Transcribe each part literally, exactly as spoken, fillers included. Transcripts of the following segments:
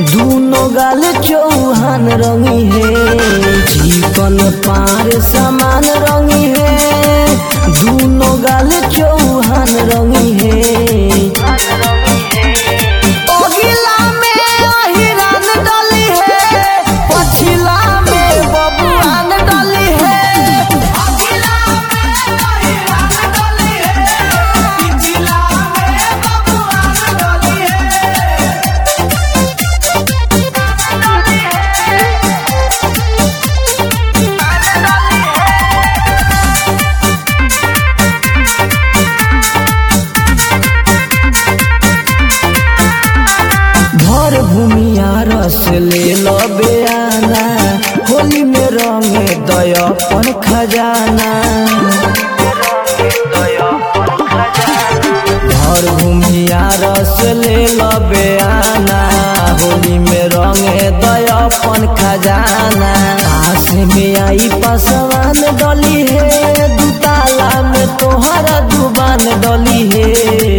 दूनो गाल चौहान रंगी है, चिकन पार सामान रंगी है। दूनो गाल चौहान रंगी है। अगिला में अहिरान डली है, पछिला में बबुआन डली है। अगिला में अहिरान डली है, पिछिला में बबुआन डली है। भर भूमिया रस ले लो बेआना, होली में रंगे दयापन खजाना। भर भूमिया रस ले लो बेआना, होली में रंगे दयापन खजाना। पास में आई पासवान डली है, दुताला में तोहरा दुबान डली है।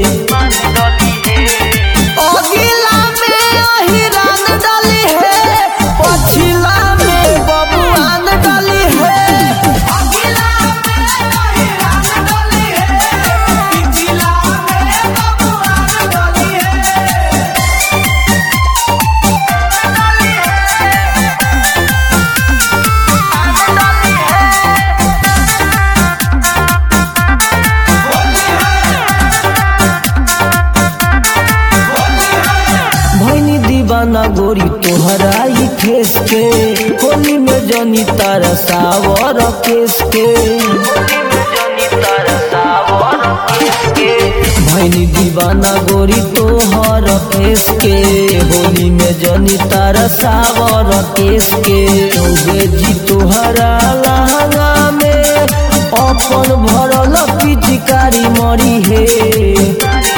अगिला में अहिरान डली है, पछिला में बबुआन डली है। अगिला में अहिरान डली है, पिछिला में बबुआन डली है। भैनी दीवाना गोरी तोहरा ही फेस के, होली में जनी तारा सावर केस के। भैनी दीवाना गोरी तोहर फेस के, होली में जनी तारा सावर केस के। चौबे जी तोहरा लहंगा में अपन भरल पिचकारी मरी है।